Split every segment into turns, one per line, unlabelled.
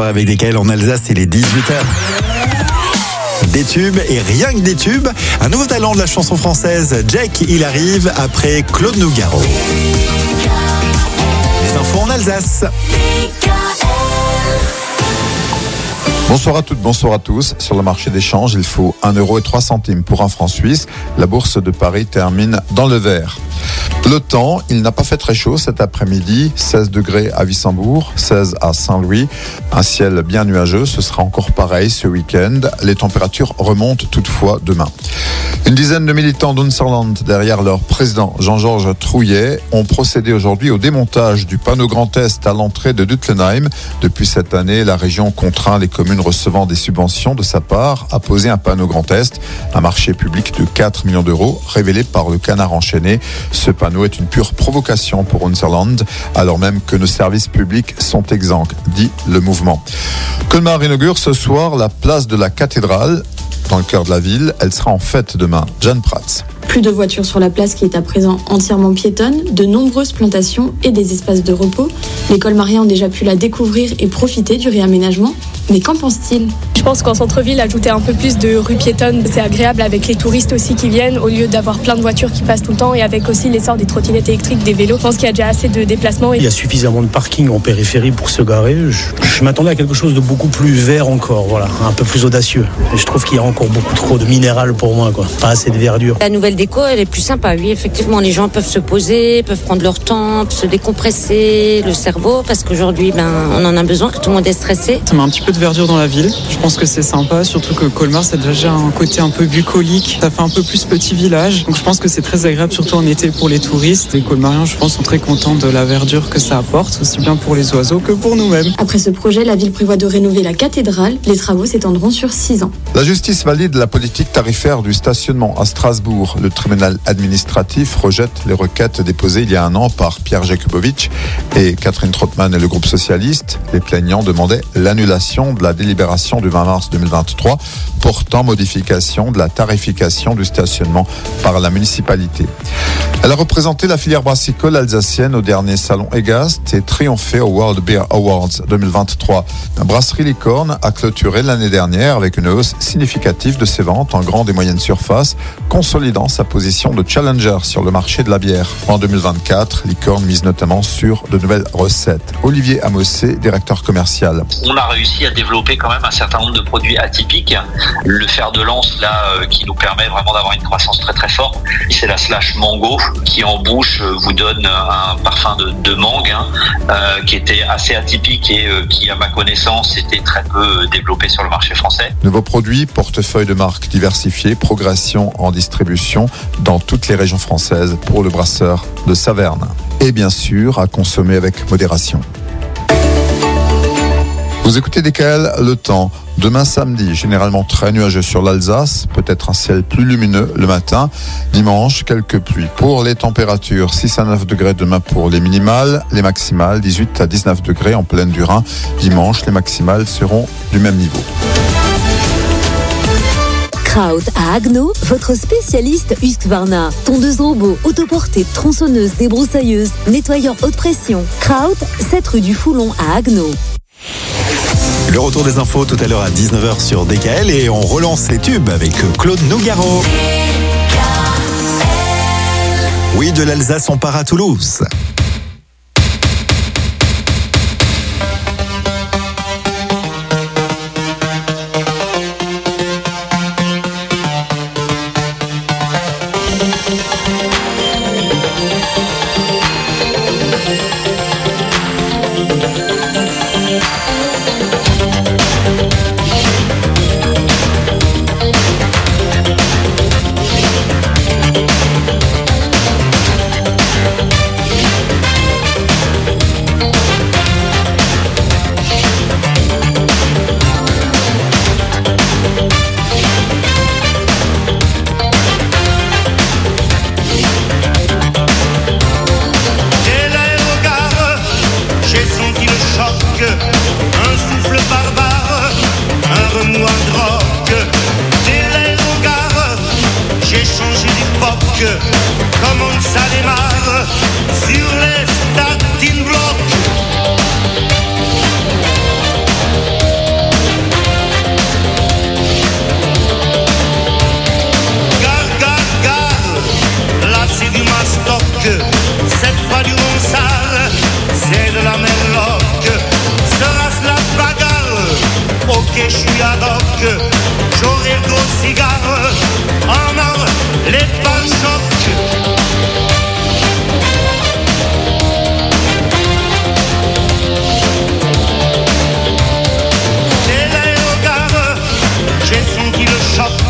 avec DKL en Alsace, il est 18h. Des tubes et rien que des tubes. Un nouveau talent de la chanson française, Jake, il arrive après Claude Nougaro. Les infos en Alsace.
Bonsoir à toutes, bonsoir à tous. Sur le marché des changes, il faut 1,03 € pour un franc suisse. La bourse de Paris termine dans le vert. Le temps, il n'a pas fait très chaud cet après-midi. 16 degrés à Wissembourg, 16 à Saint-Louis. Un ciel bien nuageux, ce sera encore pareil ce week-end. Les températures remontent toutefois demain. Une dizaine de militants d'Unserland, derrière leur président Jean-Georges Trouillet, ont procédé aujourd'hui au démontage du panneau Grand Est à l'entrée de Duttenheim. Depuis cette année, la région contraint les communes recevant des subventions de sa part à poser un panneau Grand Est, un marché public de 4 millions d'euros, révélé par le Canard enchaîné. Ce panneau est une pure provocation pour Unserland, alors même que nos services publics sont exsangues, dit le mouvement. Colmar inaugure ce soir la place de la cathédrale. Dans le cœur de la ville, elle sera en fête demain. Jeanne Prats.
Plus de voitures sur la place qui est à présent entièrement piétonne, de nombreuses plantations et des espaces de repos. Les colmariens ont déjà pu la découvrir et profiter du réaménagement. Mais qu'en pense-t-il ?
Je pense qu'en centre-ville, ajouter un peu plus de rues piétonnes, c'est agréable avec les touristes aussi qui viennent, au lieu d'avoir plein de voitures qui passent tout le temps et avec aussi l'essor des trottinettes électriques, des vélos. Je pense qu'il y a déjà assez de déplacements.
Il y a suffisamment de parking en périphérie pour se garer. Je m'attendais à quelque chose de beaucoup plus vert encore, voilà, un peu plus audacieux. Et je trouve qu'il y a encore beaucoup trop de minéral pour moi, quoi. Pas assez de verdure.
La nouvelle déco, elle est plus sympa. Oui, effectivement, les gens peuvent se poser, peuvent prendre leur temps, se décompresser le cerveau, parce qu'aujourd'hui, on en a besoin, que tout le monde est stressé.
Ça met un petit peu de verdure dans la ville. Je pense que c'est sympa, surtout que Colmar, ça a déjà un côté un peu bucolique. Ça fait un peu plus petit village. Donc je pense que c'est très agréable, surtout en été pour les touristes. Les colmariens, je pense, sont très contents de la verdure que ça apporte, aussi bien pour les oiseaux que pour nous-mêmes.
Après ce projet, la ville prévoit de rénover la cathédrale. Les travaux s'étendront sur 6 ans.
La justice valide la politique tarifaire du stationnement à Strasbourg. Le tribunal administratif rejette les requêtes déposées il y a un an par Pierre Jakubowicz et Catherine Trottmann et le groupe socialiste. Les plaignants demandaient l'annulation de la délibération du 20 mars 2023 portant modification de la tarification du stationnement par la municipalité. Elle a représenté la filière brassicole alsacienne au dernier salon Egast et triomphé au World Beer Awards 2023. La brasserie Licorne a clôturé l'année dernière avec une hausse significative de ses ventes en grande et moyenne surface, consolidant sa position de challenger sur le marché de la bière. En 2024, Licorne mise notamment sur de nouvelles recettes. Olivier Amossé, directeur commercial.
On a réussi à développer quand même un certain nombre de produits atypiques. Le fer de lance, là, qui nous permet vraiment d'avoir une croissance très très forte, c'est la slash mango, qui en bouche vous donne un parfum de mangue, qui était assez atypique et qui, à ma connaissance, était très peu développé sur le marché français.
Nouveaux produits, portefeuille de marques diversifié, progression en distribution dans toutes les régions françaises pour le brasseur de Saverne. Et bien sûr, à consommer avec modération. Vous écoutez DKL, le temps. Demain samedi, généralement très nuageux sur l'Alsace, peut-être un ciel plus lumineux le matin. Dimanche, quelques pluies. Pour les températures, 6 à 9 degrés demain pour les minimales, les maximales 18 à 19 degrés en plaine du Rhin. Dimanche, les maximales seront du même niveau.
Kraut à Haguenau, votre spécialiste Husqvarna. Tondeuse robot, autoportée, tronçonneuse, débroussailleuse, nettoyeur haute pression. Kraut, 7 rue du Foulon à Haguenau.
Le retour des infos tout à l'heure à 19h sur DKL et on relance les tubes avec Claude Nougaro. Oui, de l'Alsace, on part à Toulouse.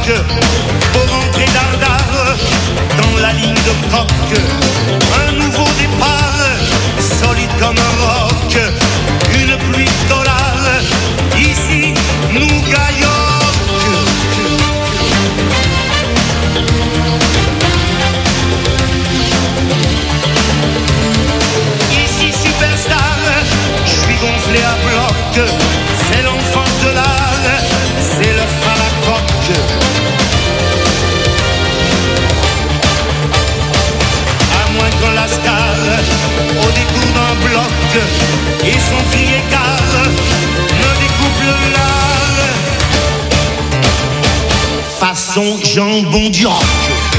faut rentrer dardard dans la ligne de coque. Un nouveau départ, solide comme un roc, une pluie de dollars, ici nous gagnons. Ici superstar, je suis gonflé à bloc, c'est l'enfance de l'art, c'est le phare à coque. À moins que la star, au détour d'un bloc, et son cri égal, me découpe le lard. Façon jambon du roc.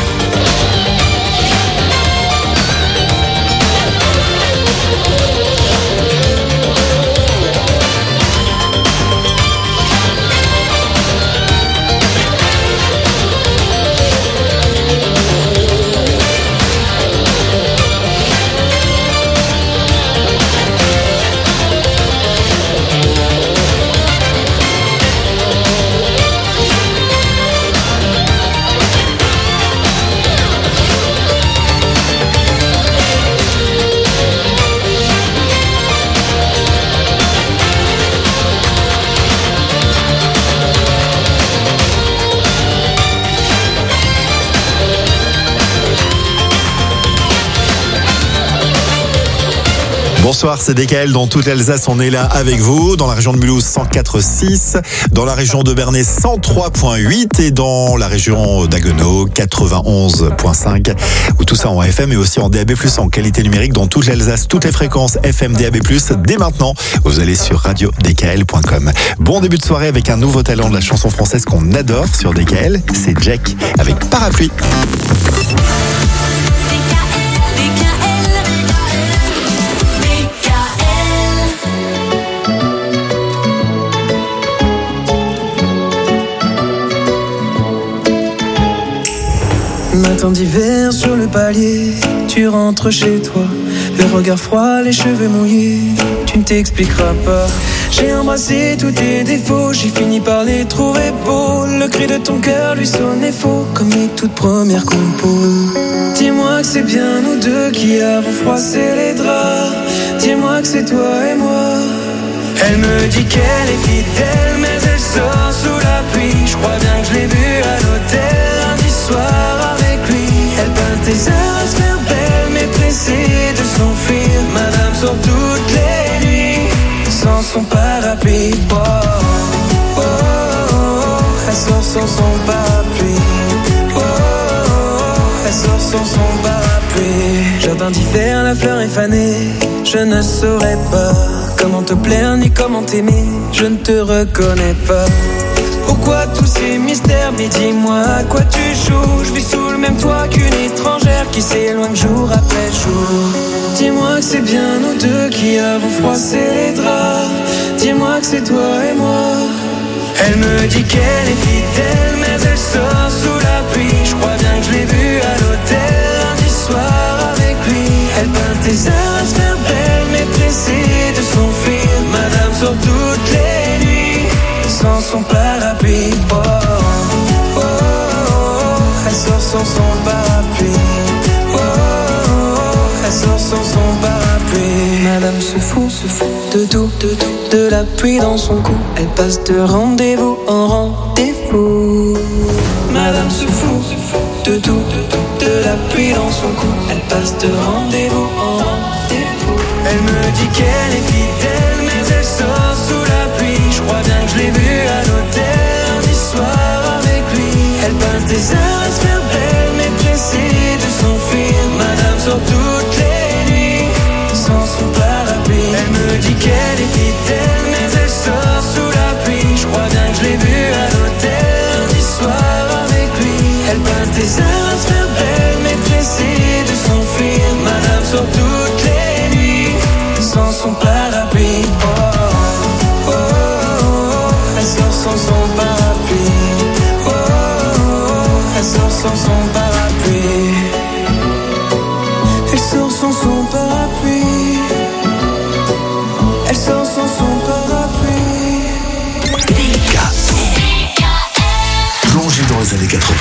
Bonsoir, c'est DKL dans toute l'Alsace, on est là avec vous, dans la région de Mulhouse 104.6, dans la région de Bernay 103.8 et dans la région d'Haguenau 91.5, où tout ça en FM et aussi en DAB+, en qualité numérique dans toute l'Alsace, toutes les fréquences FM DAB+, dès maintenant, vous allez sur radiodkl.com. Bon début de soirée avec un nouveau talent de la chanson française qu'on adore sur DKL, c'est Jack avec Parapluie.
Matin d'hiver sur le palier, tu rentres chez toi, le regard froid, les cheveux mouillés, tu ne t'expliqueras pas. J'ai embrassé tous tes défauts, j'ai fini par les trouver beaux. Le cri de ton cœur lui sonnait faux, comme les toutes premières compos. Dis-moi que c'est bien nous deux qui avons froissé les draps. Dis-moi que c'est toi et moi. Elle me dit qu'elle est fidèle, mais elle sort sous la pluie. Je crois bien que je l'ai vue à l'hôtel lundi soir avec lui. Elle peint tes heures à se faire belle, mais pressée de s'enfuir. Madame sort toutes les nuits sans son parapluie. Oh, oh, oh, oh. Elle sort sans son parapluie. Oh, oh, oh. Elle sort sans son parapluie. Jardin d'hiver, la fleur est fanée. Je ne saurais pas comment te plaire ni comment t'aimer. Je ne te reconnais pas. Pourquoi tous ces mystères? Mais dis-moi à quoi tu joues. Je vis sous le même toit qu'une étrangère qui s'éloigne jour après jour. Dis-moi que c'est bien nous deux qui avons froissé les draps. Dis-moi que c'est toi et moi. Elle me dit qu'elle est fidèle, mais elle sort sous la pluie. Je crois bien que je l'ai vue à l'hôtel lundi soir avec lui. Elle peint tes heures à se faire belle, mais pressée de s'enfuir. Madame sort toutes les nuits sans son parapluie. Oh, oh, oh, oh. Elle sort sans son parapluie. Oh, oh, oh. Elle sort sans son parapluie. Madame se fout de tout, de la pluie dans son cou. Elle passe de rendez-vous en rendez-vous. Madame se fout de tout, de la pluie dans son cou. Elle passe de rendez-vous en rendez-vous. Elle me dit qu'elle est fidèle, mais elle sort sous la pluie. Je crois bien que je l'ai vue à l'hôtel lundi soir avec lui. Elle peint des heures à se faire belle, mais pressée de s'enfuir. Madame sort toutes les nuits sans son parapluie. Elle me dit qu'elle est fidèle, mais elle sort sous la pluie. Je crois bien que je l'ai vue à l'hôtel lundi soir avec lui. Elle peint des heures à se faire belle, mais pressée de s'enfuir. Madame sort toutes les nuits sans son parapluie. Oh, oh, oh, oh. Elle sort sans son parapluie. Oh, oh, oh. Elle sort sans son parapluie. Elle sort sans son parapluie. Elle sort sans son parapluie.
Plongez dans
aux années 80.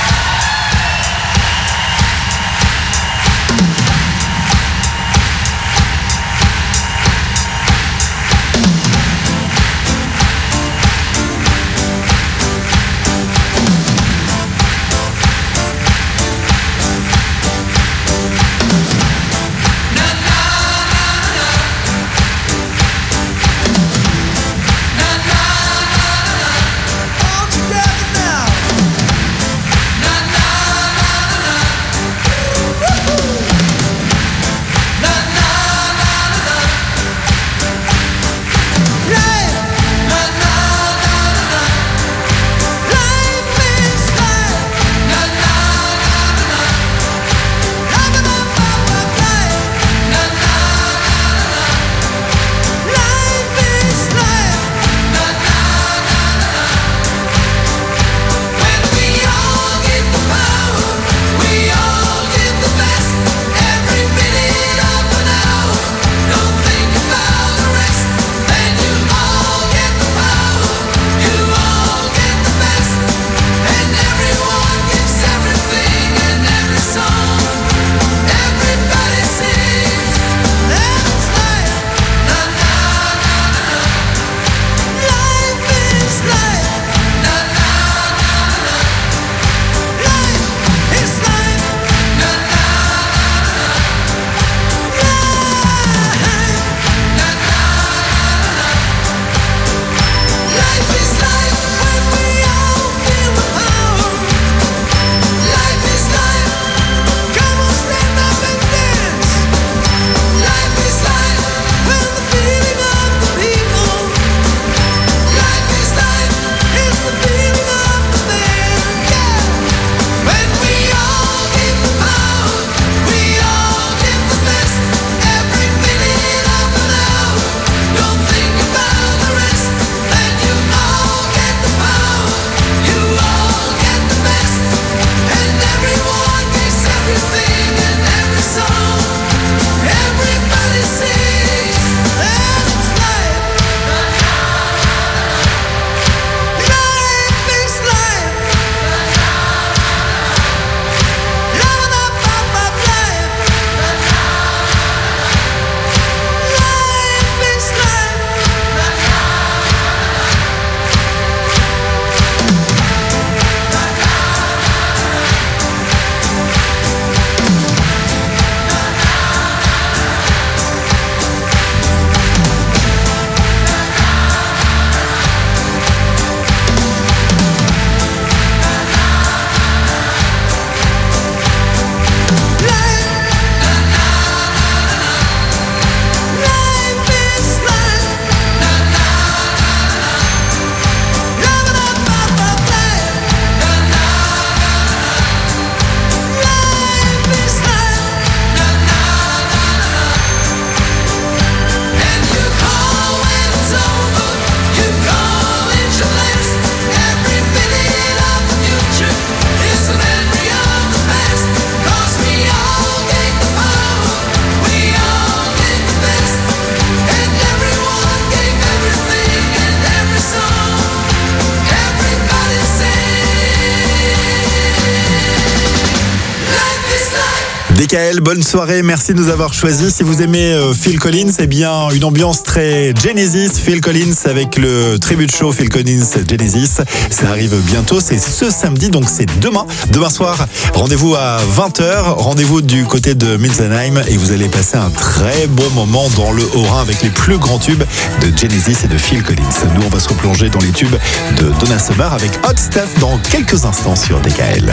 DKL, bonne soirée, merci de nous avoir choisis. Si vous aimez Phil Collins, eh bien une ambiance très Genesis, Phil Collins avec le tribute show Phil Collins Genesis. Ça arrive bientôt, c'est ce samedi, donc c'est demain soir. Rendez-vous à 20h, rendez-vous du côté de Milzenheim et vous allez passer un très bon moment dans le Haut-Rhin avec les plus grands tubes de Genesis et de Phil Collins. Nous, on va se replonger dans les tubes de Donna Summer avec Hot Stuff dans quelques instants sur DKL.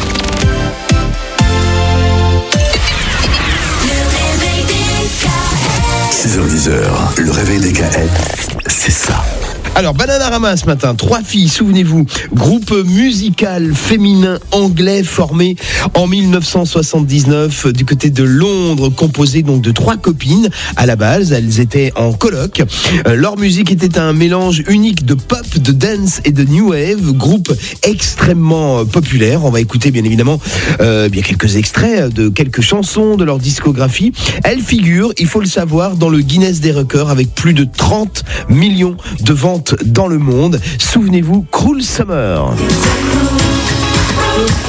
6h-10h, le réveil des KL, c'est ça.
Alors, Bananarama ce matin, 3 filles, souvenez-vous, groupe musical féminin anglais formé en 1979 du côté de Londres, composé donc de 3 copines. À la base, elles étaient en coloc. Leur musique était un mélange unique de pop, de dance et de new wave, groupe extrêmement populaire. On va écouter bien évidemment bien quelques extraits de quelques chansons de leur discographie. Elles figurent, il faut le savoir, dans le Guinness des records avec plus de 30 millions de ventes dans le monde. Souvenez-vous, Cruel Summer.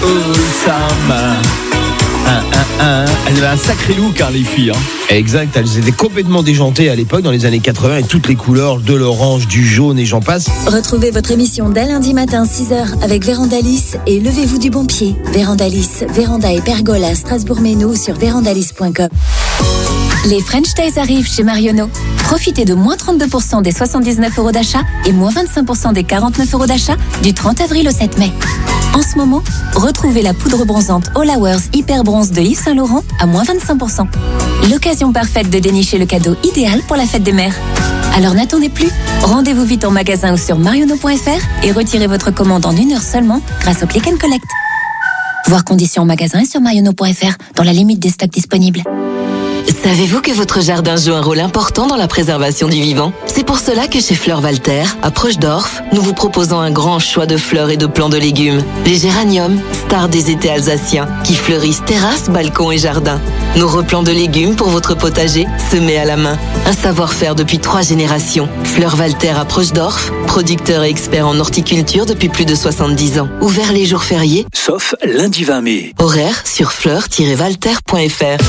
Sam. Elles avaient un sacré look, les filles. Exact, elles étaient complètement déjantées à l'époque, dans les années 80, et toutes les couleurs, de l'orange, du jaune et j'en passe.
Retrouvez votre émission dès lundi matin 6h avec Vérandalis et levez-vous du bon pied. Vérandalis, véranda et pergola à Strasbourg-Méno sur vérandalis.com. Les French Days arrivent chez Marionneau. Profitez de moins 32% des 79 € d'achat et moins 25% des 49 € d'achat du 30 avril au 7 mai. En ce moment, retrouvez la poudre bronzante All Hours Hyper Bronze de Yves Saint Laurent à moins 25%. L'occasion parfaite de dénicher le cadeau idéal pour la fête des mères. Alors n'attendez plus, rendez-vous vite en magasin ou sur marionneau.fr et retirez votre commande en 1 heure seulement grâce au Click and Collect. Voir conditions en magasin et sur marionneau.fr dans la limite des stocks disponibles.
Savez-vous que votre jardin joue un rôle important dans la préservation du vivant ? C'est pour cela que chez Fleurs Walter, à Proche-d'Orf, nous vous proposons un grand choix de fleurs et de plants de légumes. Les géraniums, stars des étés alsaciens, qui fleurissent terrasses, balcons et jardins. Nos replants de légumes pour votre potager, semés à la main. Un savoir-faire depuis 3 générations. Fleurs Walter à Proche-d'Orf, producteur et expert en horticulture depuis plus de 70 ans. Ouvert les jours fériés,
Sauf lundi 20 mai.
horaire sur fleurs-walter.fr.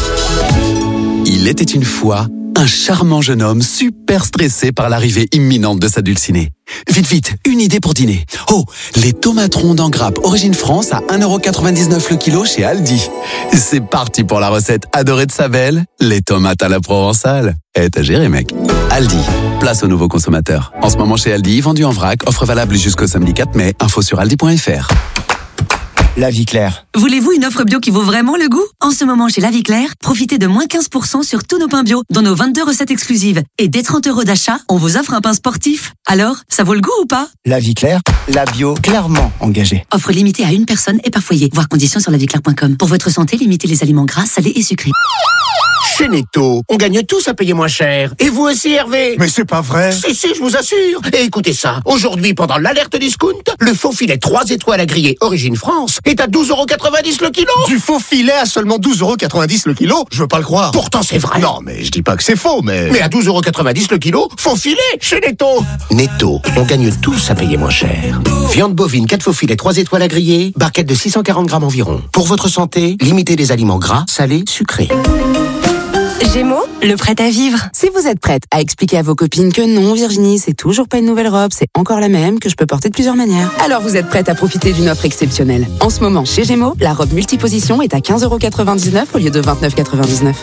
Il était une fois un charmant jeune homme super stressé par l'arrivée imminente de sa dulcinée. Vite, vite, une idée pour dîner. Oh, les tomates rondes en grappe Origine France à 1,99 € le kilo chez Aldi. C'est parti pour la recette adorée de sa belle, les tomates à la provençale. T'as géré, mec. Aldi, place aux nouveaux consommateurs. En ce moment chez Aldi, vendu en vrac, offre valable jusqu'au samedi 4 mai. Info sur aldi.fr.
La Vie Claire.
Voulez-vous une offre bio qui vaut vraiment le goût ? En ce moment, chez La Vie Claire, profitez de moins 15% sur tous nos pains bio, dont nos 22 recettes exclusives. Et dès 30 € d'achat, on vous offre un pain sportif. Alors, ça vaut le goût ou pas ?
La Vie Claire, la bio clairement engagée.
Offre limitée à une personne et par foyer. Voir conditions sur laviclaire.com. Pour votre santé, limitez les aliments gras, salés et sucrés.
Chez Netto, on gagne tous à payer moins cher. Et vous aussi, Hervé?
Mais c'est pas vrai.
Si, je vous assure. Et écoutez ça. Aujourd'hui, pendant l'alerte discount, le faux filet 3 étoiles à griller Origine France est à 12,90 € le kilo.
Du faux filet à seulement 12,90 € le kilo? Je veux pas le croire.
Pourtant, c'est vrai.
Non, mais je dis pas que c'est faux, mais...
Mais à 12,90 € le kilo, faux filet chez Netto. Netto, on gagne tous à payer moins cher. Viande bovine, 4 faux filets 3 étoiles à griller, barquette de 640 grammes environ. Pour votre santé, limitez les aliments gras, salés, sucrés.
Gémeaux, le prêt à vivre. Si vous êtes prête à expliquer à vos copines que non, Virginie, c'est toujours pas une nouvelle robe, c'est encore la même, que je peux porter de plusieurs manières, alors vous êtes prête à profiter d'une offre exceptionnelle. En ce moment, chez Gémeaux, la robe multiposition est à 15,99 € au lieu de 29,99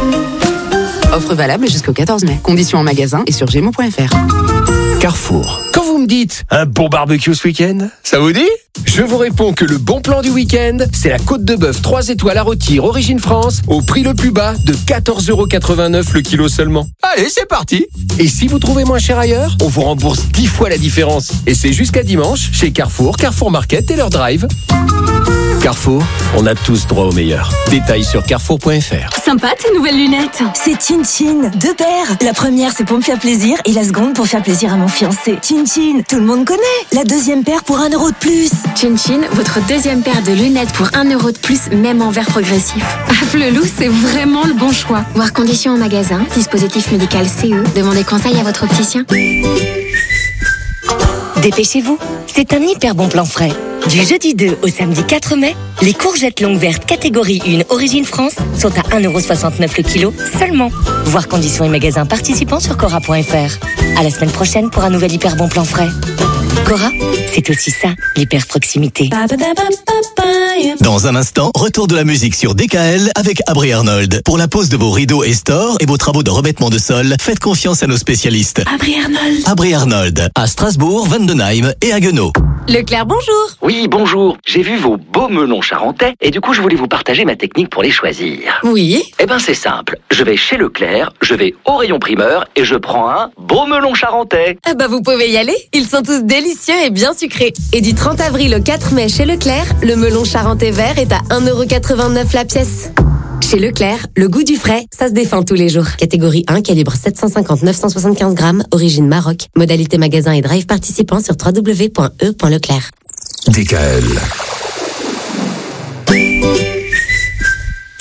€. Offre valable jusqu'au 14 mai. Conditions en magasin et sur gémeaux.fr.
Carrefour. Quand vous me dites un bon barbecue ce week-end, ça vous dit ? Je vous réponds que le bon plan du week-end, c'est la côte de bœuf 3 étoiles à rôtir Origine France au prix le plus bas de 14,89 € le kilo seulement. Allez, c'est parti. Et si vous trouvez moins cher ailleurs, on vous rembourse 10 fois la différence. Et c'est jusqu'à dimanche chez Carrefour, Carrefour Market et leur drive. Carrefour, on a tous droit au meilleur. Détails sur carrefour.fr.
Sympa tes nouvelles lunettes. C'est Chin Chin, 2 paires. La première c'est pour me faire plaisir et la seconde pour faire plaisir à mon fiancé. Chin Chin, tout le monde connaît. La deuxième paire pour 1 € de plus.
Chin Chin, votre deuxième paire de lunettes pour 1 € de plus, même en verre progressif. Flelou, c'est vraiment le bon choix. Voir conditions en magasin, dispositif médical CE. Demandez conseil à votre opticien.
Dépêchez-vous, c'est un hyper bon plan frais. Du jeudi 2 au samedi 4 mai, les courgettes longues vertes catégorie 1 Origine France sont à 1,69 € le kilo seulement. Voir conditions et magasins participants sur Cora.fr. À la semaine prochaine pour un nouvel hyper bon plan frais. Cora, c'est aussi ça, l'hyper proximité.
Dans un instant, retour de la musique sur DKL avec Abri Arnold. Pour la pose de vos rideaux et stores et vos travaux de revêtement de sol, faites confiance à nos spécialistes.
Abri Arnold.
Abri Arnold, à Strasbourg, Vendenheim et Haguenau.
Leclerc, bonjour.
Oui, bonjour. J'ai vu vos beaux melons charentais et du coup, je voulais vous partager ma technique pour les choisir.
Oui.
Eh ben, c'est simple. Je vais chez Leclerc, je vais au rayon primeur et je prends un beau melon charentais.
Ah bah vous pouvez y aller, ils sont tous délicieux et bien sucrés. Et du 30 avril au 4 mai chez Leclerc, le melon charentais vert est à 1,89 € la pièce. Chez Leclerc, le goût du frais, ça se défend tous les jours. Catégorie 1, calibre 750-975 grammes, origine Maroc. Modalité magasin et drive participant sur www.e.leclerc.
DKL.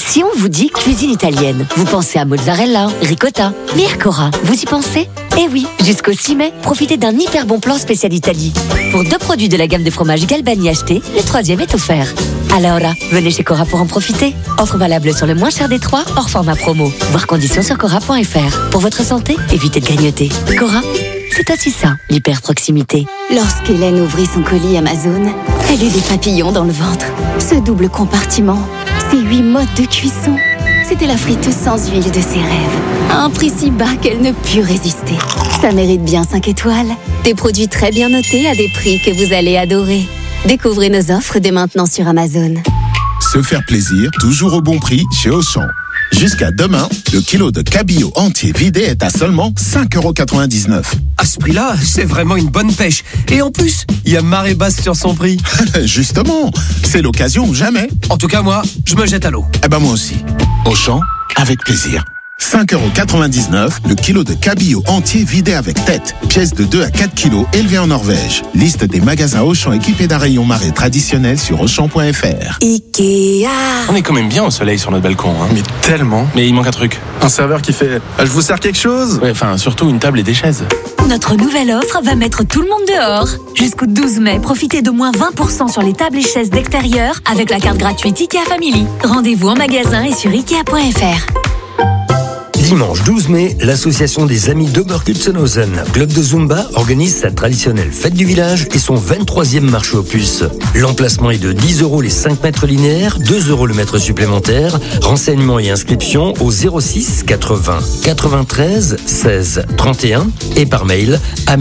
Si on vous dit cuisine italienne, vous pensez à mozzarella, ricotta. Mais à Cora, vous y pensez? Eh oui, jusqu'au 6 mai, profitez d'un hyper bon plan spécial Italie. Pour 2 produits de la gamme de fromage Galbani achetés, le 3e est offert. Alors là, venez chez Cora pour en profiter. Offre valable sur le moins cher des 3, hors format promo. Voir conditions sur cora.fr. Pour votre santé, évitez de grignoter. Cora, c'est aussi ça, l'hyper proximité.
Lorsqu'Hélène ouvrit son colis Amazon, elle eut des papillons dans le ventre. Ce double compartiment, ces 8 modes de cuisson, c'était la friteuse sans huile de ses rêves. À un prix si bas qu'elle ne put résister. Ça mérite bien 5 étoiles. Des produits très bien notés à des prix que vous allez adorer. Découvrez nos offres dès maintenant sur Amazon.
Se faire plaisir, toujours au bon prix chez Auchan. Jusqu'à demain, le kilo de cabillaud entier vidé est à seulement 5,99 €.
À ce prix-là, c'est vraiment une bonne pêche. Et en plus, il y a marée basse sur son prix.
Justement, c'est l'occasion ou jamais.
En tout cas, moi, je me jette à l'eau.
Eh ben moi aussi. Auchan, avec plaisir. 5,99 € le kilo de cabillaud entier vidé avec tête. Pièce de 2 à 4 kilos élevée en Norvège. Liste des magasins Auchan équipés d'un rayon marée traditionnel sur Auchan.fr.
Ikea.
On est quand même bien au soleil sur notre balcon. Hein. Mais tellement. Mais il manque un truc. Un serveur qui fait « Je vous sers quelque chose ?» Ouais, enfin, surtout une table et des chaises.
Notre nouvelle offre va mettre tout le monde dehors. Jusqu'au 12 mai, profitez de moins 20% sur les tables et chaises d'extérieur avec la carte gratuite Ikea Family. Rendez-vous en magasin et sur Ikea.fr.
Dimanche 12 mai, l'association des amis d'Oberkutzenhausen, club de Zumba, organise sa traditionnelle fête du village et son 23e marché aux puces. L'emplacement est de 10 € les 5 mètres linéaires, 2 € le mètre supplémentaire. Renseignements et inscriptions au 06 80 93 16 31 et par mail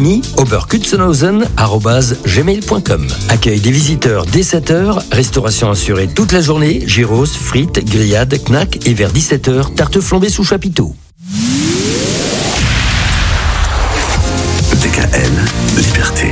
ami@oberkutzenhausen@gmail.com. Accueil des visiteurs dès 7h, restauration assurée toute la journée, gyros, frites, grillades, knack et vers 17h, tarte flambée sous chapiteau.
DKL, liberté.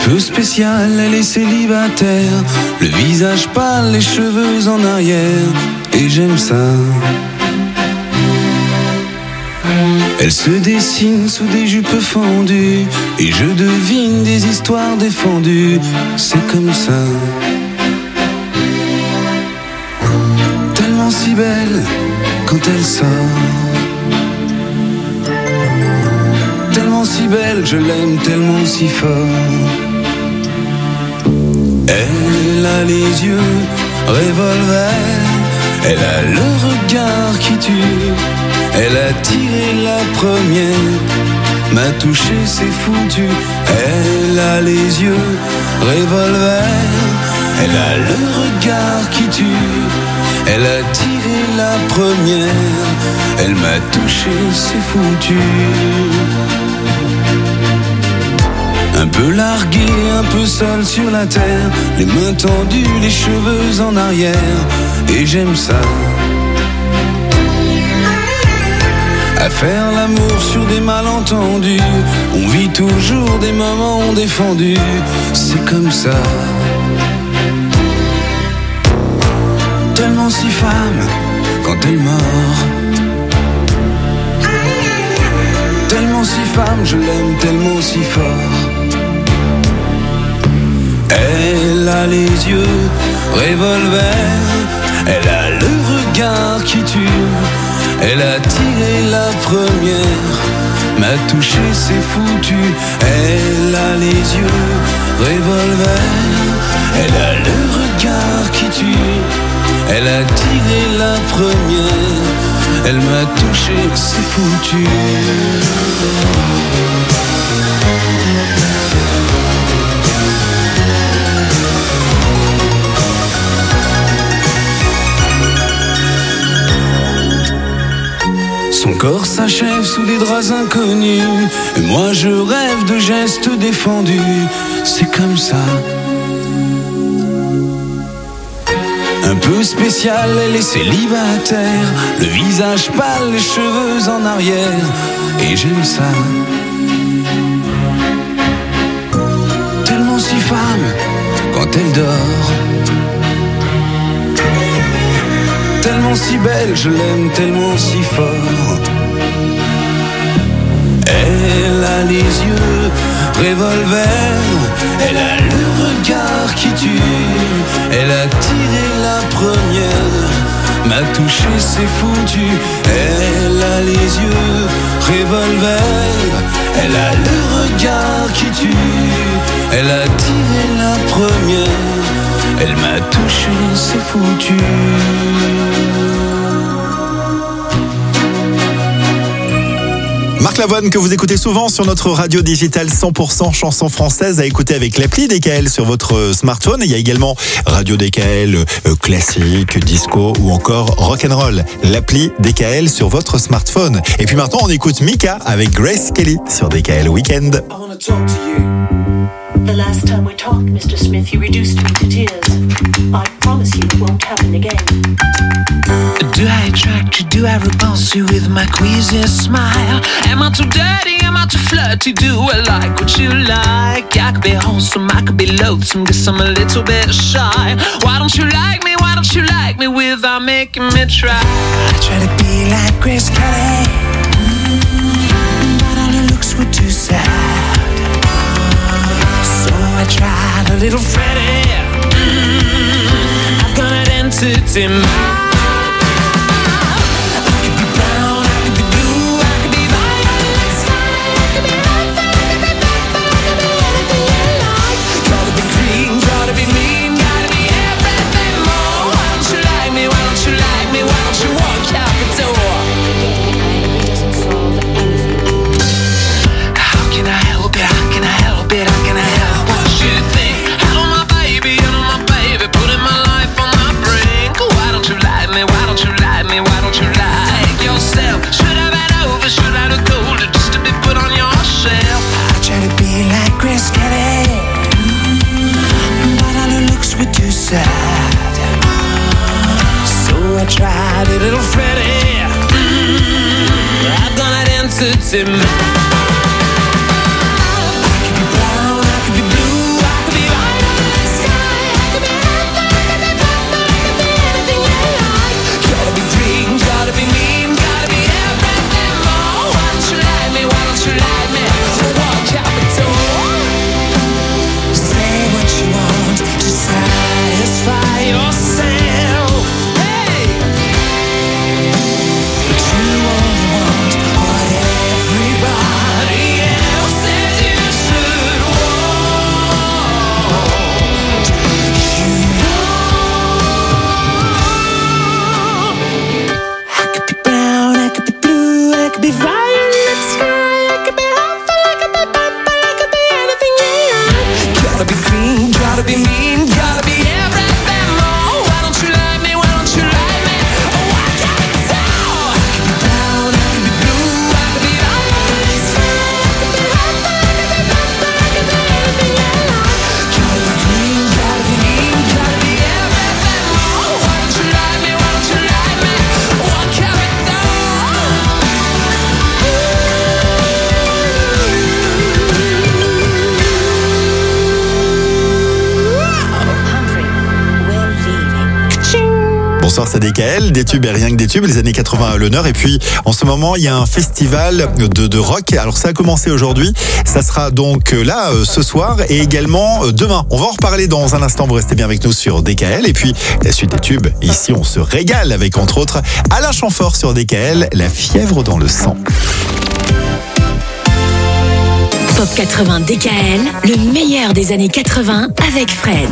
peu spéciale, elle est célibataire, le visage pâle, les cheveux en arrière, et j'aime ça. Elle se dessine sous des jupes fendues, et je devine des histoires défendues, c'est comme ça. Tellement si belle quand elle sort, tellement si belle, je l'aime tellement si fort. Elle a les yeux revolver, elle a le regard qui tue, elle a tiré la première, m'a touché, c'est foutu. Elle a les yeux revolver, elle a le regard qui tue, elle a tiré la première, elle m'a touché, c'est foutu. Un peu largué, un peu seul sur la terre, les mains tendues, les cheveux en arrière, et j'aime ça. À faire l'amour sur des malentendus, on vit toujours des moments défendus, c'est comme ça. Tellement si femme quand elle mord, tellement si femme, je l'aime tellement si fort. Elle a les yeux revolver, elle a le regard qui tue, elle a tiré la première, m'a touché, c'est foutu. Elle a les yeux revolver, elle a le regard qui tue, elle a tiré la première, elle m'a touché, c'est foutu. Son corps s'achève sous des draps inconnus, et moi je rêve de gestes défendus, c'est comme ça. Un peu spécial, elle est célibataire, le visage pâle, les cheveux en arrière, et j'aime ça. Tellement si femme quand elle dort, tellement si belle, je l'aime tellement si fort. Elle a les yeux revolver, elle a le regard qui tue, elle a tiré la première, m'a touché, c'est foutu. Elle a les yeux revolver, elle a le regard qui tue, elle a tiré la première, elle m'a touché, c'est foutu.
Marc Lavoine que vous écoutez souvent sur notre radio digitale 100% chansons françaises à écouter avec l'appli DKL sur votre smartphone. Il y a également Radio DKL classique, disco ou encore rock'n'roll. L'appli DKL sur votre smartphone. Et puis maintenant on écoute Mika avec Grace Kelly sur DKL Weekend.
The last time we talked, Mr. Smith, you reduced me to tears. I promise you it won't happen again.
Do I attract you? Do I repulse you with my queasy smile? Am I too dirty? Am I too flirty? Do I like what you like? I could be wholesome, I could be loathsome, guess I'm a little bit shy. Why don't you like me? Why don't you like me without making me try? I try to be like Grace Kelly, but all her looks were too sad. So I tried a little Freddie. I've got an entity mind. So I tried a little Freddie. I've got an entity mind. I could be brown, I could be blue,
Bonsoir, c'est DKL, des tubes et rien que des tubes, les années 80 à l'honneur. Et puis, en ce moment, il y a un festival de rock. Alors, ça a commencé aujourd'hui. Ça sera donc là, ce soir et également demain. On va en reparler dans un instant. Vous restez bien avec nous sur DKL. Et puis, la suite des tubes. Ici, on se régale avec, entre autres, Alain Chamfort sur DKL, La fièvre dans le sang.
Top 80 DKL, le meilleur des années 80 avec Fred.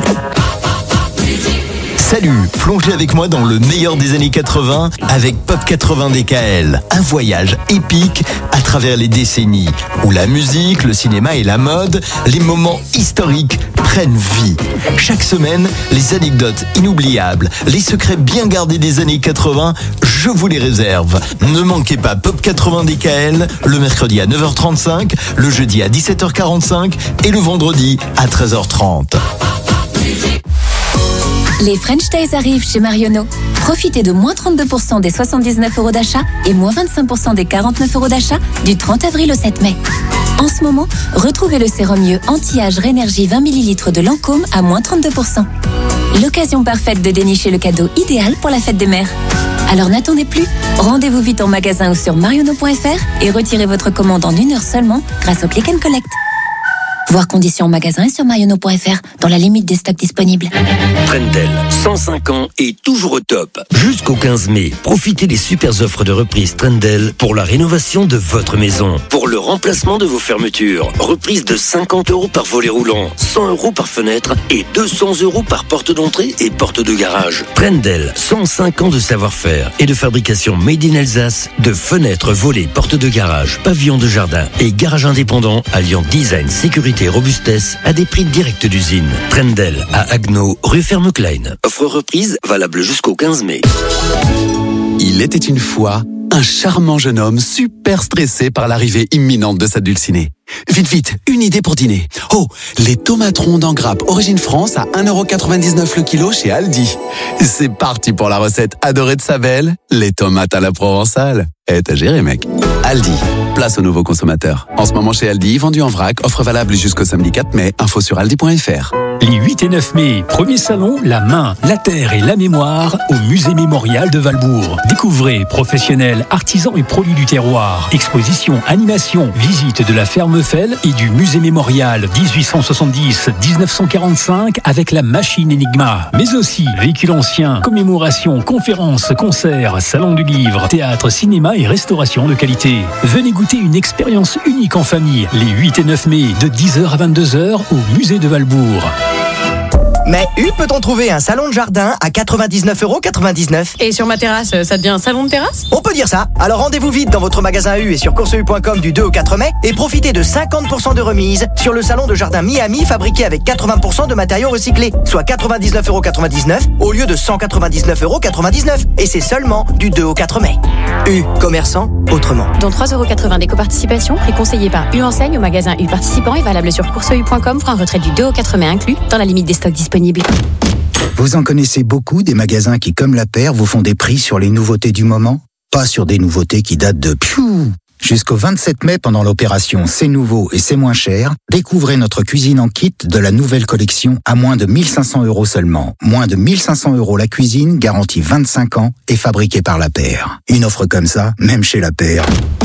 Salut, plongez avec moi dans le meilleur des années 80 avec Pop 80 DKL. Un voyage épique à travers les décennies où la musique, le cinéma et la mode, les moments historiques prennent vie. Chaque semaine, les anecdotes inoubliables, les secrets bien gardés des années 80, je vous les réserve. Ne manquez pas Pop 80 DKL le mercredi à 9h35, le jeudi à 17h45 et le vendredi à 13h30.
Les French Days arrivent chez Marionneau. Profitez de moins 32% des 79 € d'achat et moins 25% des 49 € d'achat du 30 avril au 7 mai. En ce moment, retrouvez le sérum mieux anti-âge Rénergie 20 ml de Lancôme à moins 32%. L'occasion parfaite de dénicher le cadeau idéal pour la fête des mères. Alors n'attendez plus, rendez-vous vite en magasin ou sur marionneau.fr et retirez votre commande en 1 heure seulement grâce au Click and Collect. Voir conditions en magasin et sur marionneau.fr dans la limite des stocks disponibles.
Trendel, 105 ans et toujours au top. Jusqu'au 15 mai, profitez des super offres de reprise Trendel pour la rénovation de votre maison. Pour le remplacement de vos fermetures, reprise de 50 € par volet roulant, 100 € par fenêtre et 200 € par porte d'entrée et porte de garage. Trendel, 105 ans de savoir-faire et de fabrication made in Alsace de fenêtres, volets, portes de garage, pavillons de jardin et garage indépendant alliant design, sécurité et robustesse à des prix directs d'usine. Trendel à Agno, rue Ferme-Klein. Offre reprise valable jusqu'au 15 mai.
Il était une fois un charmant jeune homme super stressé par l'arrivée imminente de sa dulcinée. Vite, vite, une idée pour dîner. Oh, les tomates rondes en grappe Origine France à 1,99 € le kilo chez Aldi. C'est parti pour la recette adorée de sa belle, les tomates à la provençale. T'as géré, mec. Aldi, place aux nouveaux consommateurs. En ce moment chez Aldi, vendu en vrac, offre valable jusqu'au samedi 4 mai, info sur aldi.fr.
Les 8 et 9 mai, premier salon La main, la terre et la mémoire au musée mémorial de Valbourg. Découvrez professionnels, artisans et produits du terroir. Exposition, animation, visite de la ferme Fell et du musée mémorial 1870-1945 avec la machine Enigma. Mais aussi véhicules anciens, commémorations, conférences, concerts, salon du livre, théâtre, cinéma et restauration de qualité. Venez goûter une expérience unique en famille les 8 et 9 mai de 10h à 22h au musée de Valbourg.
Mais U peut-on trouver un salon de jardin à 99,99 €.
Et sur ma terrasse, ça devient un salon de terrasse?
On peut dire ça. Alors rendez-vous vite dans votre magasin U et sur courseu.com du 2 au 4 mai et profitez de 50% de remise sur le salon de jardin Miami fabriqué avec 80% de matériaux recyclés, soit 99,99 € au lieu de 199,99 €. Et c'est seulement du 2 au 4 mai. U, commerçant autrement.
Dont 3,80 € d'éco-participation, prix conseillé par U Enseigne au magasin U participant et valable sur courseu.com pour un retrait du 2 au 4 mai inclus dans la limite des stocks disponibles.
Vous en connaissez beaucoup des magasins qui, comme La Paire, vous font des prix sur les nouveautés du moment? Pas sur des nouveautés qui datent de Jusqu'au 27 mai, pendant l'opération C'est nouveau et c'est moins cher, découvrez notre cuisine en kit de la nouvelle collection à moins de 1500 € seulement. Moins de 1500 € la cuisine, garantie 25 ans et fabriquée par La Paire. Une offre comme ça, même chez La Paire,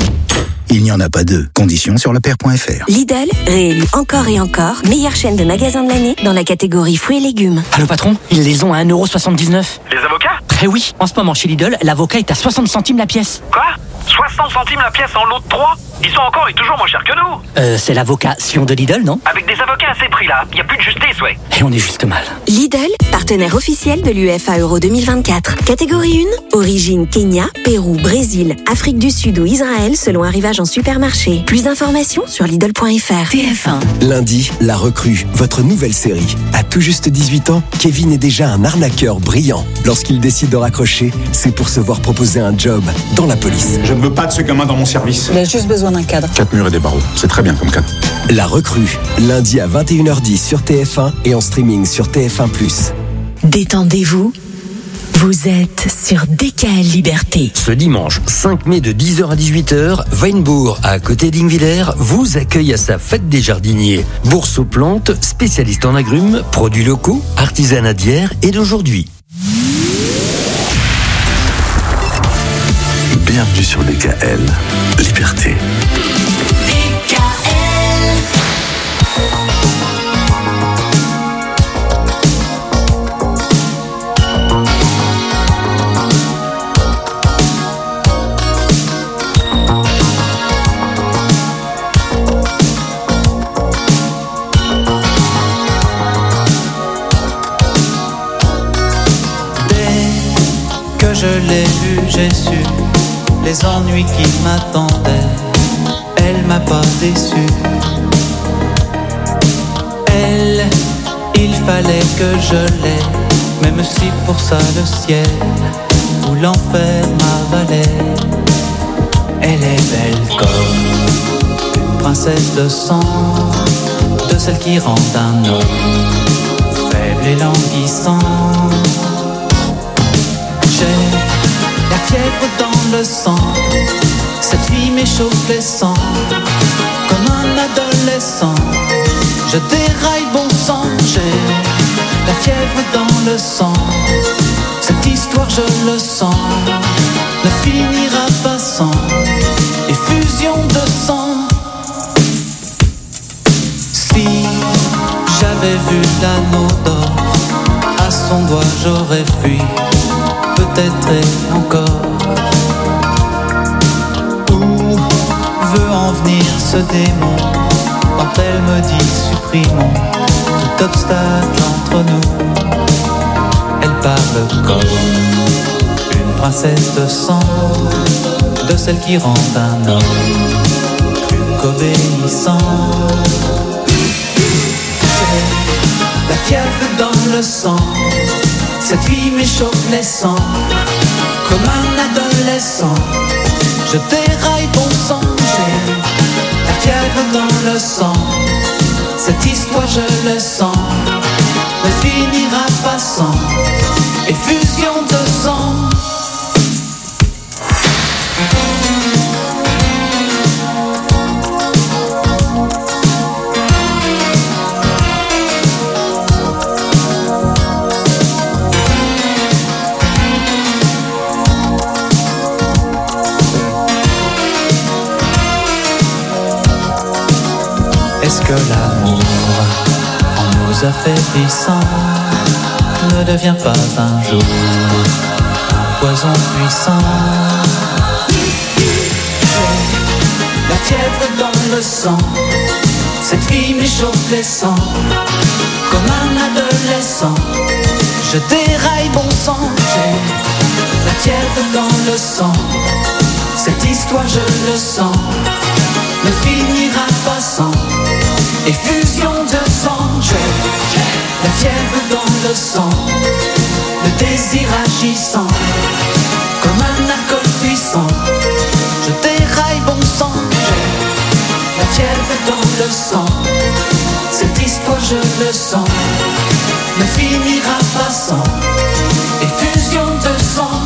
il n'y en a pas deux. Conditions sur lepaire.fr.
Lidl, réélu encore et encore, meilleure chaîne de magasins de l'année dans la catégorie fruits et légumes.
Allô patron, ils les ont à 1,79 €.
Les avocats?
Eh oui, en ce moment chez Lidl, l'avocat est à 60 centimes la pièce.
Quoi? 60 centimes la pièce en lot de 3? Ils sont encore et toujours moins chers que nous.
C'est l'avocat Sion de Lidl, non?
Avec des avocats à ces prix-là, il n'y a plus de justice, ouais.
Et on est juste mal.
Lidl, partenaire officiel de l'UEFA Euro 2024. Catégorie 1, origine Kenya, Pérou, Brésil, Afrique du Sud ou Israël selon arrivage en supermarché. Plus d'informations sur Lidl.fr.
TF1. Lundi, La Recrue, votre nouvelle série. À tout juste 18 ans, Kevin est déjà un arnaqueur brillant. Lorsqu'il décide de raccrocher, c'est pour se voir proposer un job dans la police.
Je ne veux pas de ce gamin dans mon service.
Il a juste besoin d'un cadre.
4 murs et des barreaux, c'est très bien comme cadre.
La Recrue, lundi à 21h10 sur TF1 et en streaming sur TF1+.
Détendez-vous. Vous êtes sur DKL Liberté.
Ce dimanche 5 mai de 10h à 18h, Weinbourg, à côté d'Ingvillers, vous accueille à sa fête des jardiniers. Bourse aux plantes, spécialiste en agrumes, produits locaux, artisanat d'hier et d'aujourd'hui.
Bienvenue sur DKL, Liberté.
Je l'ai vue, j'ai su les ennuis qui m'attendaient. Elle m'a pas déçu. Elle, il fallait que je l'aie, même si pour ça le ciel ou l'enfer m'avalait. Elle est belle comme une princesse de sang, de celle qui rend un homme faible et languissant. J'ai la fièvre dans le sang, cette fille m'échauffe les sangs, comme un adolescent, je déraille bon sang. J'ai la fièvre dans le sang, cette histoire je le sens, ne finira pas sans effusion de sang. Si j'avais vu l'anneau d'or, à son doigt j'aurais fui, peut-être et encore. Où veut en venir ce démon quand elle me dit supprimons tout obstacle entre nous? Elle parle comme une princesse de sang, de celle qui rend un homme plus qu'obéissant. J'ai la fièvre dans le sang, cette fille m'échauffe les sangs, comme un adolescent, je déraille bon sang. J'ai la fièvre dans le sang, cette histoire je le sens, ne finira pas sans effusion de sang. Est-ce que l'amour, en nous affaiblissant, ne devient pas un jour un poison puissant? J'ai la fièvre dans le sang, cette fille m'échauffe les sangs, comme un adolescent, je déraille bon sang. J'ai la fièvre dans le sang, cette histoire je le sens, ne finira pas sans effusion de sang. J'ai la fièvre dans le sang, le désir agissant, comme un alcool puissant, je déraille bon sang. J'ai la fièvre dans le sang, cette histoire je le sens, ne finira pas sans effusion de sang.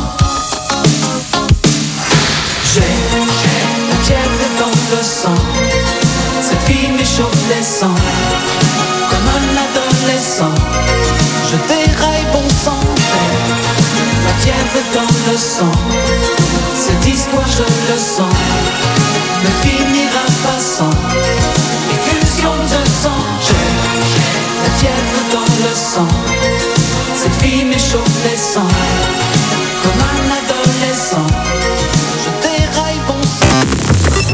J'ai la fièvre dans le sang, cette fille m'échauffe les sangs, comme un adolescent, je déraille bon sang. J'ai la fièvre dans le sang, cette histoire je le sens, ne finira pas sans effusion de sang. J'ai la fièvre dans le sang, cette fille m'échauffe les sangs, comme un adolescent, je déraille bon sang.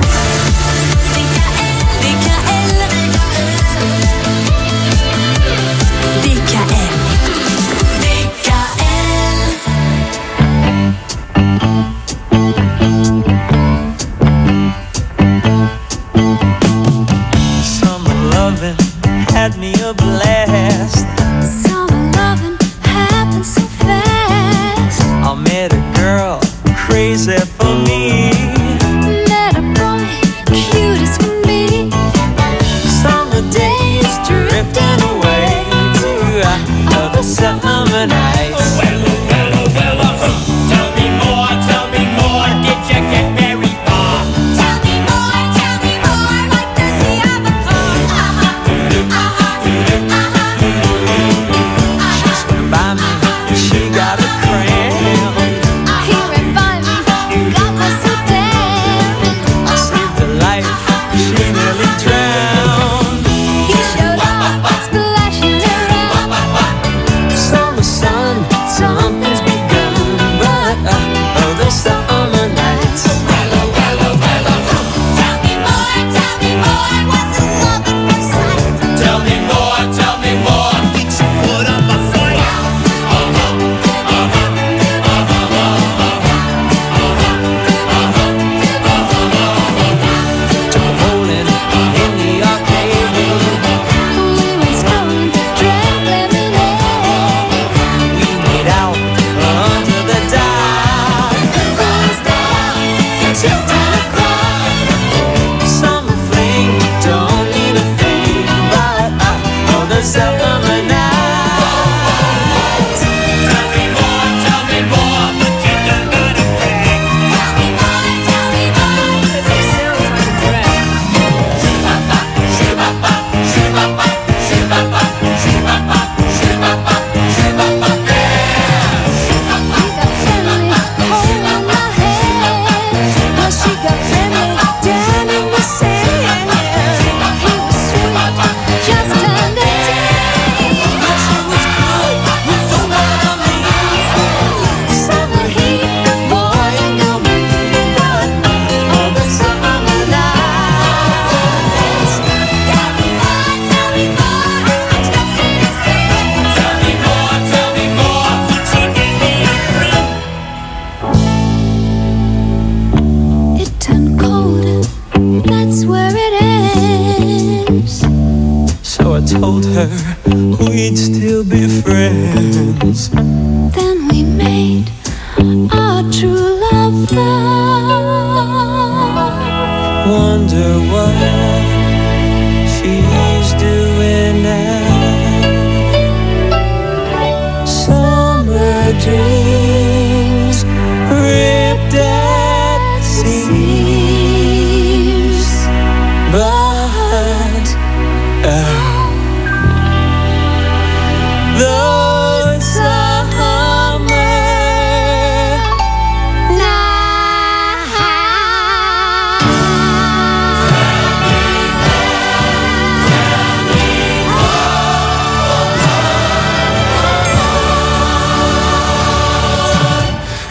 Had me a blast. Summer loving happened so fast.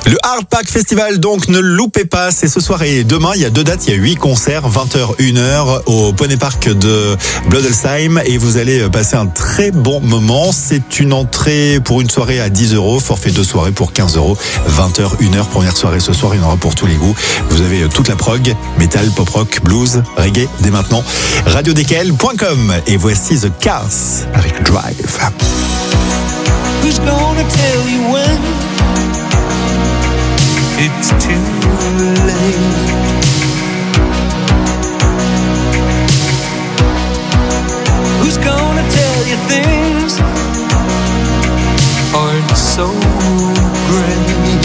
Le Hard Pack Festival, donc, ne loupez pas. C'est ce soir et demain. Il y a 2 dates. Il y a 8 concerts, 20h, 1h au Poney Park de Bloedelsheim. Et vous allez passer un très bon moment. C'est une entrée pour une soirée à 10 €. Forfait 2 soirées pour 15 €. 20h, 1h. Première soirée ce soir. Il y en aura pour tous les goûts. Vous avez toute la prog, métal, pop rock, blues, reggae dès maintenant. RadioDKL.com. Et voici The Cars avec Drive.
Who's gonna tell you when it's too late? Who's gonna tell you things aren't so great?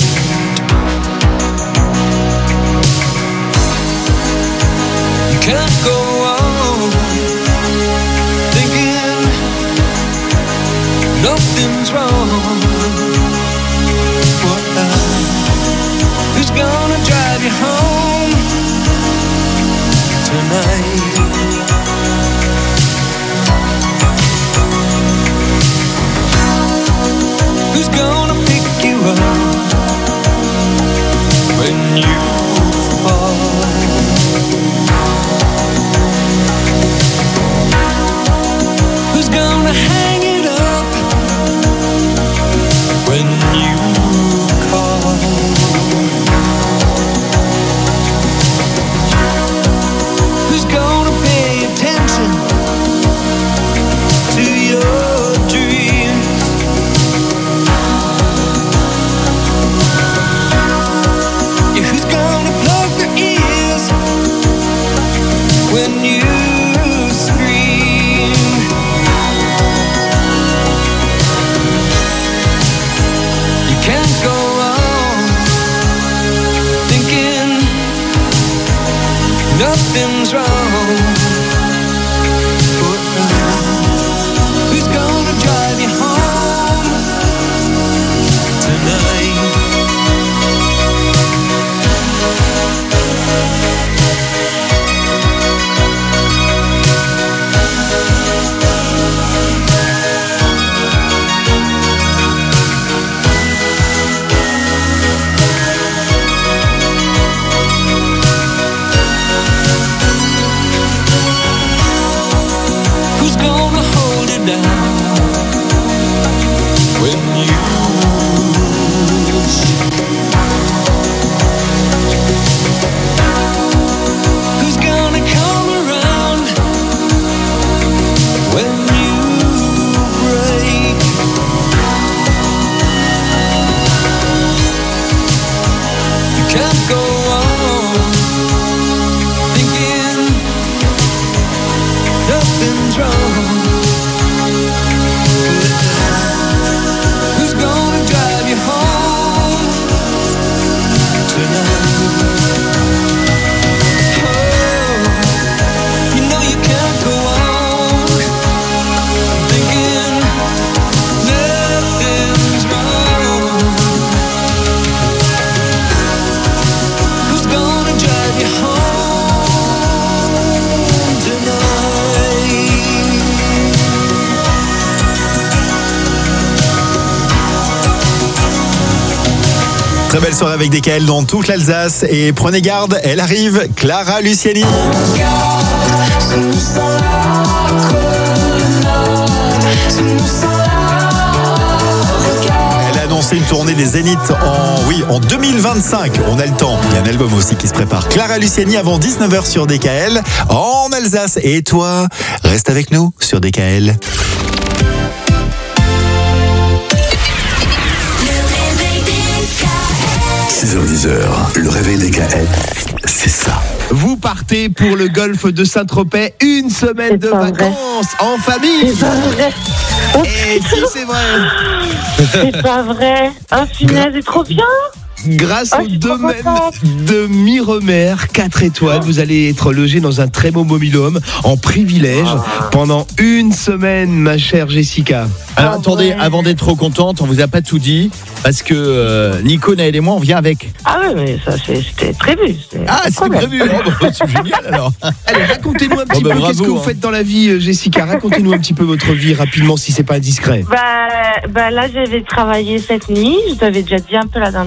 You can't go on thinking nothing's wrong. Who's gonna drive you home tonight? Who's gonna pick you up when you fall? Who's gonna hang it up when you call? Who's gonna pay attention to your dreams? Yeah, who's gonna plug their ears when you scream? You can't go on thinking nothing's wrong. Who's gonna drive you home tonight? Who's gonna hold it down when you Who's gonna come around when you break? You can't go on thinking nothing's wrong. Who's gonna drive you home tonight? Oh, you know you can't go on thinking nothing's wrong. Who's gonna drive you home tonight?
Très belle soirée avec DKL dans toute l'Alsace. Et prenez garde, elle arrive, Clara Luciani. Elle a annoncé une tournée des Zéniths en 2025. On a le temps. Il y a un album aussi qui se prépare. Clara Luciani avant 19h sur DKL en Alsace. Et toi, reste avec nous sur DKL.
6h-10h, le réveil DKL, c'est ça.
Vous partez pour le golfe de Saint-Tropez, une semaine de vacances en famille.
C'est pas vrai.
Et si c'est vrai.
C'est pas vrai. Un punaise, c'est trop bien.
Grâce au domaine de Miremer, 4 étoiles, vous allez être logé dans un très beau mobil-home en privilège pendant une semaine, ma chère Jessica. Alors attendez, avant d'être trop contente, on vous a pas tout dit parce que Nico, Naël et moi, on vient avec.
Ah ouais, mais ça c'était prévu.
Ah, c'est prévu. C'est génial alors. Allez, racontez-nous un petit peu qu'est-ce que vous faites dans la vie, Jessica. Racontez-nous un petit peu votre vie rapidement, si c'est pas indiscret.
Bah là, j'avais travaillé cette nuit. Je t'avais déjà dit un peu la dernière fois, je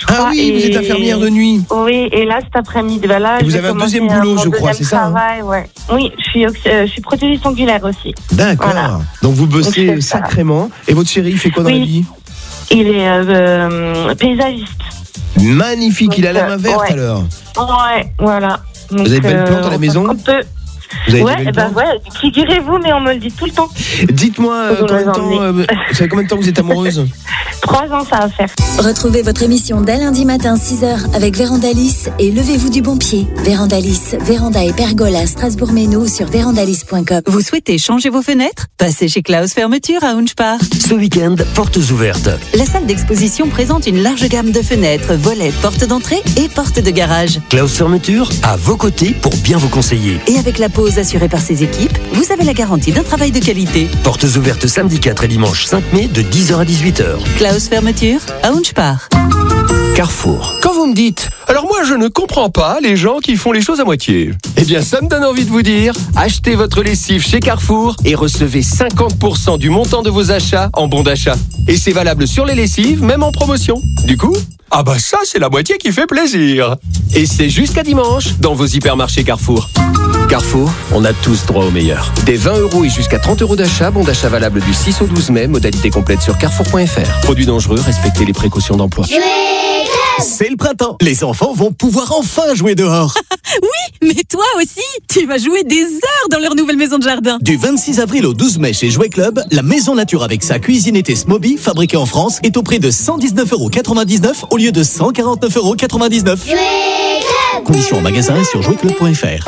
crois.
Ah oui, vous êtes infirmière de nuit.
Oui, et là, cet après-midi, là,
et vous avez un deuxième boulot, je crois, c'est ça,
ouais. Oui, je suis prothésiste ongulaire aussi.
D'accord. Voilà. Donc vous bossez sacrément. Et votre chéri, il fait quoi dans la vie?
Il est paysagiste.
Magnifique, donc, il a la main verte alors.
Ouais, voilà. Donc,
vous avez de belles plantes à la maison?
Ouais, figurez-vous, mais on me le dit tout le temps.
Dites-moi, ça fait combien de temps que vous êtes amoureuse?
3 ans, ça va faire.
Retrouvez votre émission dès lundi matin 6h avec Vérandalis et levez-vous du bon pied. Vérandalis, véranda et pergola Strasbourg-Ménou sur vérandalis.com.
Vous souhaitez changer vos fenêtres? Passez chez Klaus Fermeture à Unspar.
Ce week-end, portes ouvertes.
La salle d'exposition présente une large gamme de fenêtres, volets, portes d'entrée et portes de garage.
Klaus Fermeture, à vos côtés pour bien vous conseiller.
Et avec la pause assurée par ses équipes, vous avez la garantie d'un travail de qualité.
Portes ouvertes samedi 4 et dimanche 5 mai de 10h à 18h.
Klaus Fermeture à Unspar.
Carrefour.
Quand vous me dites, alors moi je ne comprends pas les gens qui font les choses à moitié. Eh bien ça me donne envie de vous dire, achetez votre lessive chez Carrefour et recevez 50% du montant de vos achats en bon d'achat. Et c'est valable sur les lessives, même en promotion. Du coup, ah bah ça c'est la moitié qui fait plaisir. Et c'est jusqu'à dimanche dans vos hypermarchés Carrefour. Carrefour, on a tous droit au meilleur. Des 20 € et jusqu'à 30 € d'achat, bon d'achat valable du 6 au 12 mai, modalité complète sur carrefour.fr. Produits dangereux, respectez les précautions d'emploi.
C'est le printemps, les enfants vont pouvoir enfin jouer dehors.
Oui, mais toi aussi, tu vas jouer des heures dans leur nouvelle maison de jardin.
Du 26 avril au 12 mai chez Jouet Club, la maison nature avec sa cuisine été Smoby, fabriquée en France, est au prix de 119,99 € au lieu de 149,99 €. Conditions en magasin et sur jouetclub.fr.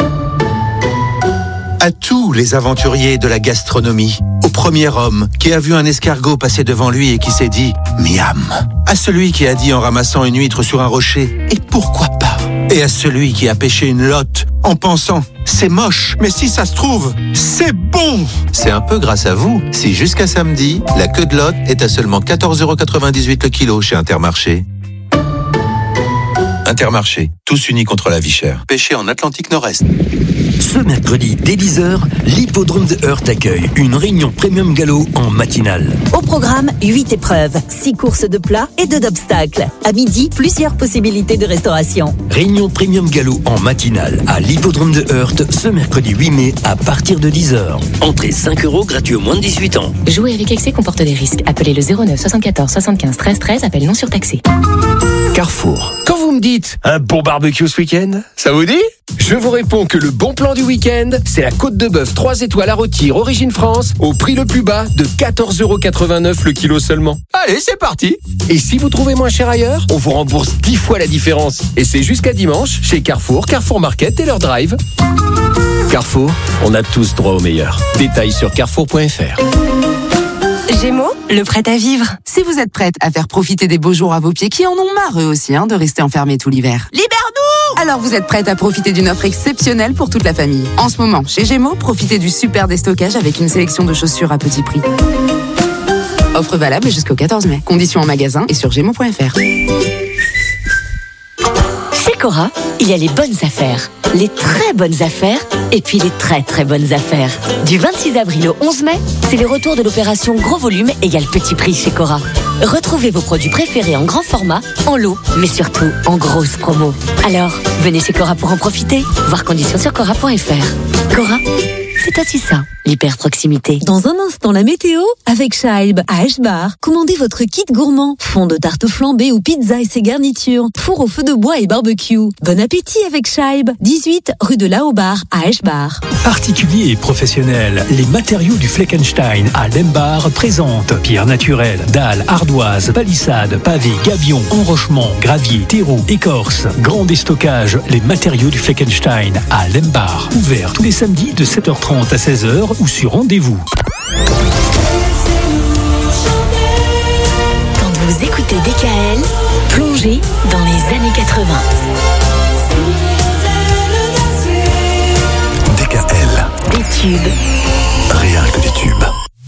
À tous les aventuriers de la gastronomie, au premier homme qui a vu un escargot passer devant lui et qui s'est dit « miam », à celui qui a dit en ramassant une huître sur un rocher « et pourquoi pas », et à celui qui a pêché une lotte en pensant « c'est moche, mais si ça se trouve, c'est bon ». C'est un peu grâce à vous si jusqu'à samedi, la queue de lotte est à seulement 14,98 € le kilo chez Intermarché. Intermarché, tous unis contre la vie chère. Pêché en Atlantique Nord-Est.
Ce mercredi, dès 10h, l'hippodrome de Heurt accueille une réunion Premium Galop en matinale.
Au programme, 8 épreuves, 6 courses de plats et 2 d'obstacles. À midi, plusieurs possibilités de restauration.
Réunion Premium Galop en matinale à l'hippodrome de Heurt ce mercredi 8 mai à partir de 10h. Entrée 5 €, gratuit aux moins de 18 ans.
Jouer avec excès comporte des risques. Appelez le 09 74 75 13 13, appel non surtaxé.
Carrefour. Quand vous me dites un bon barbecue ce week-end, ça vous dit? Je vous réponds que le bon plan du week-end, c'est la côte de bœuf 3 étoiles à rôtir Origine France au prix le plus bas de 14,89 € le kilo seulement. Allez, c'est parti. Et si vous trouvez moins cher ailleurs, on vous rembourse 10 fois la différence. Et c'est jusqu'à dimanche chez Carrefour, Carrefour Market et leur drive. Carrefour, on a tous droit au meilleur. Détails sur carrefour.fr.
Gémeaux, le prêt à vivre. Si vous êtes prête à faire profiter des beaux jours à vos pieds qui en ont marre eux aussi de rester enfermés tout l'hiver. Libère-nous! Alors vous êtes prête à profiter d'une offre exceptionnelle pour toute la famille. En ce moment, chez Gémeaux, profitez du super déstockage avec une sélection de chaussures à petit prix. Offre valable jusqu'au 14 mai. Conditions en magasin et sur gémeaux.fr.
Chez Cora, il y a les bonnes affaires, les très bonnes affaires et puis les très très bonnes affaires. Du 26 avril au 11 mai, c'est le retour de l'opération Gros Volume égale Petit Prix chez Cora. Retrouvez vos produits préférés en grand format, en lot, mais surtout en grosse promo. Alors, venez chez Cora pour en profiter. Voir conditions sur cora.fr. Cora, c'est aussi ça, l'hyper proximité.
Dans un instant, la météo avec Scheib à Eschbar. Commandez votre kit gourmand. Fond de tarte flambée ou pizza et ses garnitures. Four au feu de bois et barbecue. Bon appétit avec Scheib. 18 rue de Laobar à Eschbar.
Particuliers et professionnels, les matériaux du Fleckenstein à Lembar présentent pierre naturelle, dalles, ardoises, palissades, pavés, gabions, enrochements, gravier, terreau, écorce, grand déstockage, les matériaux du Fleckenstein à Lembar. Ouvert tous les samedis de 7h30 à 16h ou sur rendez-vous.
Quand vous écoutez DKL, plongez dans les années 80.
DKL.
Des tubes.
Rien que des tubes.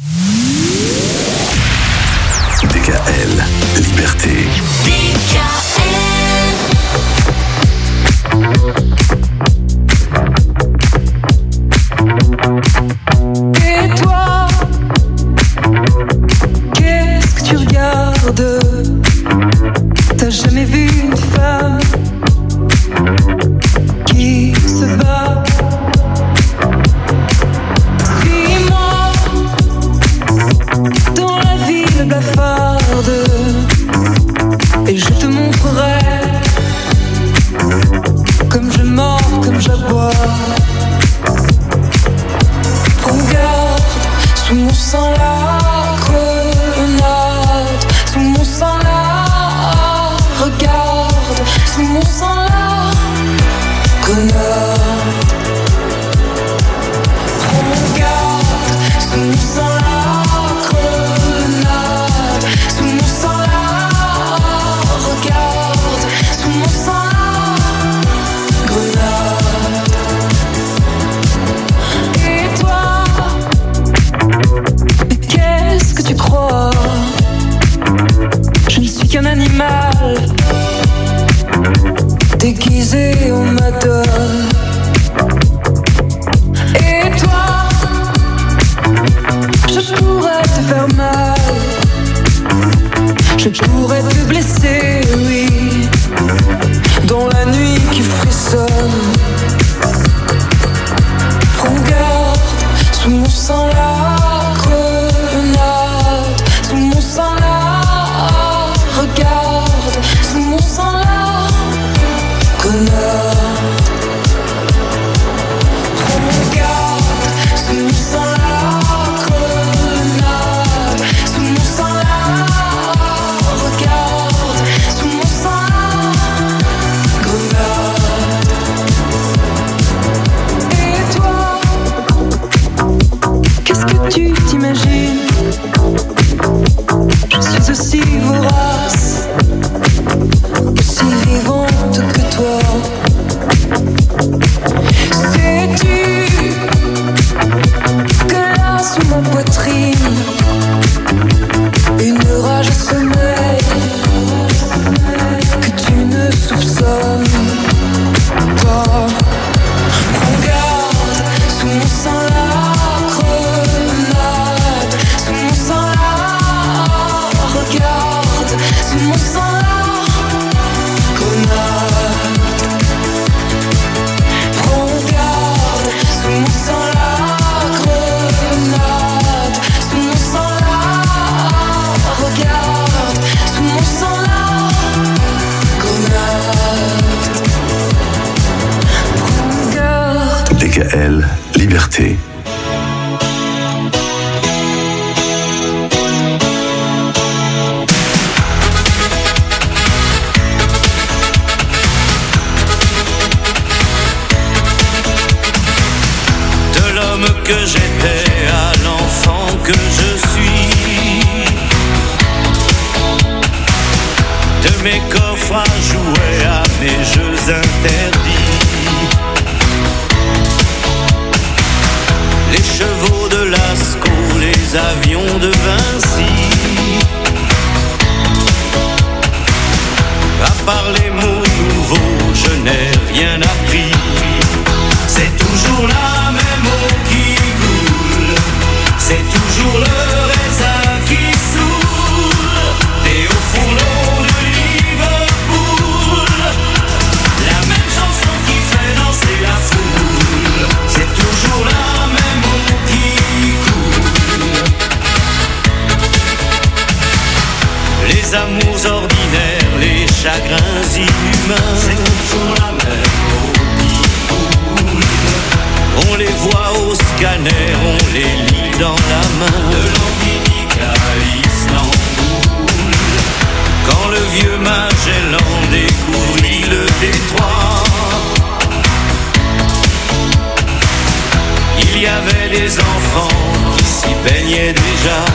DKL. Liberté.
Et toi, qu'est-ce que tu regardes? T'as jamais
jamais vu une femme qui se bat. Suis-moi dans la ville blafarde et je te montrerai comme je mords, comme j'aboie. Regarde, sous mon sang la grenade, sous mon sang la. Regarde, sous mon sang la grenade. Regarde, sous mon sang la grenade, sous mon sang la. Regarde, sous mon sang la grenade. Et toi, mais qu'est-ce que tu crois? Je ne suis qu'un animal déguisé en madone. Et toi, je pourrais te faire mal, je pourrais te blesser, oui, dans la nuit qui frissonne. Regarde, sous mon sang la grenade, sous mon sang la. Regarde, sous mon sang la grenade. Regarde, sous mon sang la grenade, sous mon sang la. Regarde, sous mon sang la grenade. Et toi, qu'est-ce que tu t'imagines? Je suis aussi vorace, aussi vivante que toi. Sais-tu que là sous ma poitrine, une rage sommeille que tu ne soupçonnes pas. Regarde, sous mon sang la grenade, sous mon sang la. Regarde, sous mon sang la grenade. Regarde, sous mon sang la grenade, sous mon sang la. Regarde, sous mon sang la grenade. Regarde.
DKL, liberté.
Que j'étais à l'enfant que je suis, de mes coffres à jouer à mes jeux interdits, les chevaux de Lascaux, les avions de Vinci, à part les mots nouveaux, je n'ai rien appris. C'est toujours la même eau qui coule, c'est toujours le raisin qui saoule, et au fourneau de Liverpool, la même chanson qui fait danser la foule, c'est toujours la même eau qui coule. Les amours ordinaires, les chagrins inhumains, c'est toujours la même eau. On les voit au scanner, on les lit dans la main. De l'Angélique à Istanbul, quand le vieux Magellan découvrit le détroit, il y avait des enfants qui s'y baignaient déjà.